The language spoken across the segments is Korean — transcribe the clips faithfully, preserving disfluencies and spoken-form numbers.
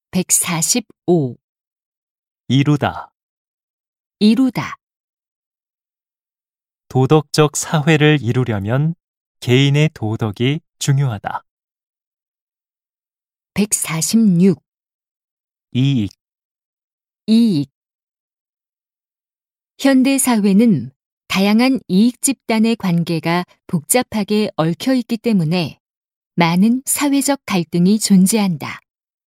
백사십오. 이루다, 이루다. 도덕적 사회를 이루려면 개인의 도덕이 중요하다. 백사십육. 이익, 이익. 현대 사회는 다양한 이익 집단의 관계가 복잡하게 얽혀 있기 때문에 많은 사회적 갈등이 존재한다.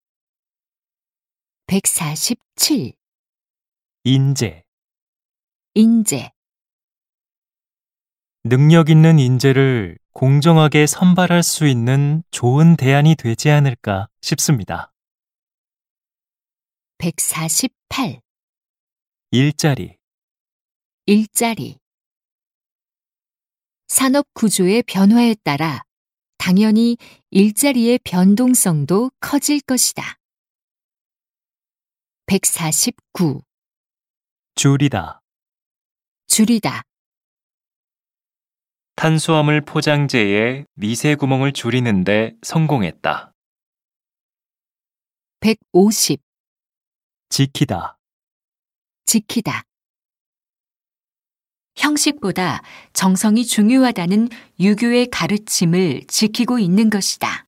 백사십칠. 인재, 인재. 능력 있는 인재를 공정하게 선발할 수 있는 좋은 대안이 되지 않을까 싶습니다. 백사십팔. 일자리, 일자리. 산업 구조의 변화에 따라 당연히 일자리의 변동성도 커질 것이다. 백사십구. 줄이다, 줄이다. 탄수화물 포장재의 미세 구멍을 줄이는데 성공했다. 백오십. 지키다, 지키다. 형식보다 정성이 중요하다는 유교의 가르침을 지키고 있는 것이다.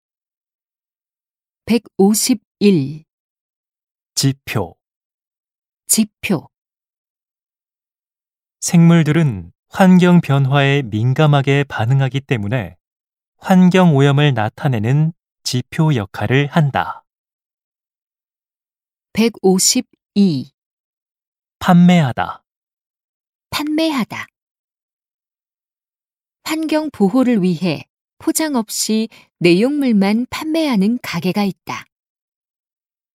백오십일. 지표. 지표. 생물들은 환경 변화에 민감하게 반응하기 때문에 환경 오염을 나타내는 지표 역할을 한다. 백오십이. 판매하다, 판매하다. 환경 보호를 위해 포장 없이 내용물만 판매하는 가게가 있다.